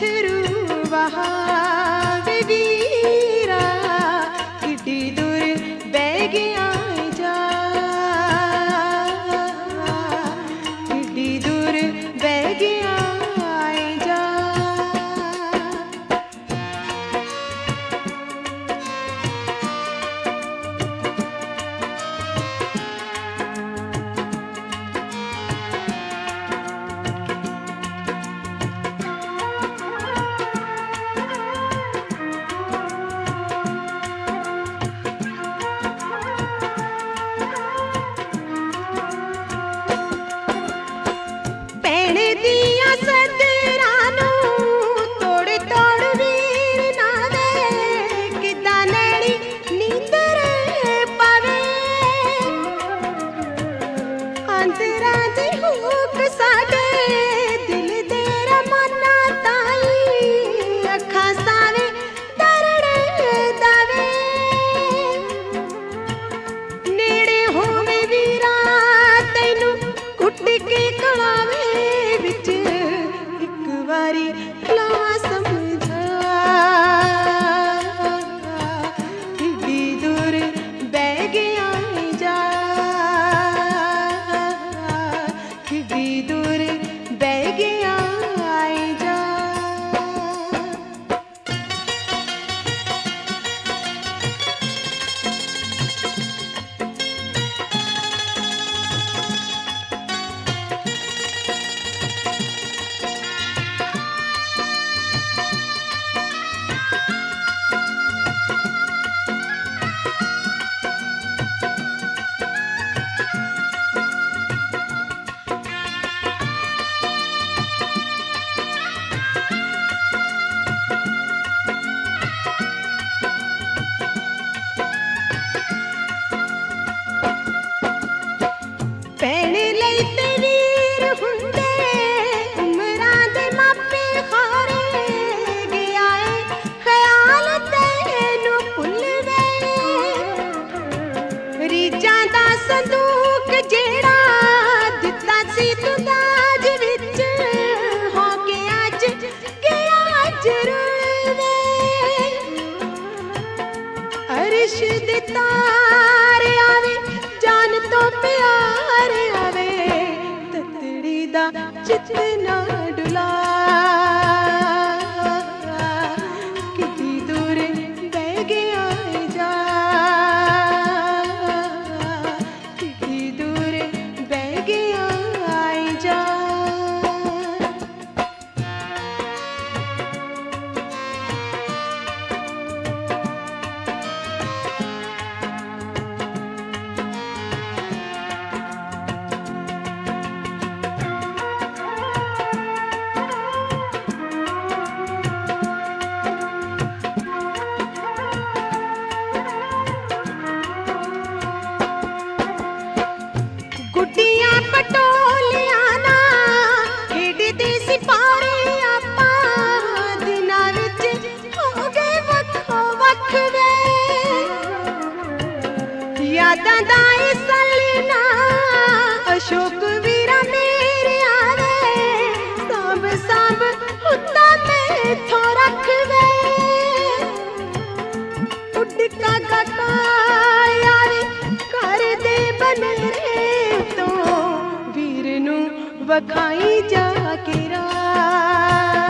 अथरू Huawei वीरा किड्डी दूर बह गया जा, किड्डी दूर बह गया जा। पैणे दिया सदरानू तोड़ तोड़ वीर नावे किदा नैनी नींदर पावे, अंतरा दी हुक साडे दिल दे रमाना ताई अखा सावे दरड़े दावे। नेड़े होवे वीरा तैनू कुट के कड़ावे विच एक बारी लावा समझा, किड्डी दूर बह गया जा, किड्डी दूर बह गया जा। पैणे लई ते वीर हुंदे उमरां दे मापे खारे गया ए ख्याल तैनू भुल गए। रीजां दा संदूक जेड़ा दित्ता सी तूं दाज विच हो गया जरूर वे। अर्श दे तारे आवे जान तो प्यार आवे ततड़ी दा चित ना डुला, किड्डी दूर बह गया जा, किड्डी दूर बह गया जा। गुड्डियां पटोलियां ना खेडदे सिपारे आपां दिनां विच हो गए वक्खो वक्ख वे। यादां दा सलना अशोक वीरा मेरे आवे सांभ सांभ हुंदा मैथों रख वे। उड़का काका यारे कर दे बनेरे तो वीर नू वखाई जा के रा।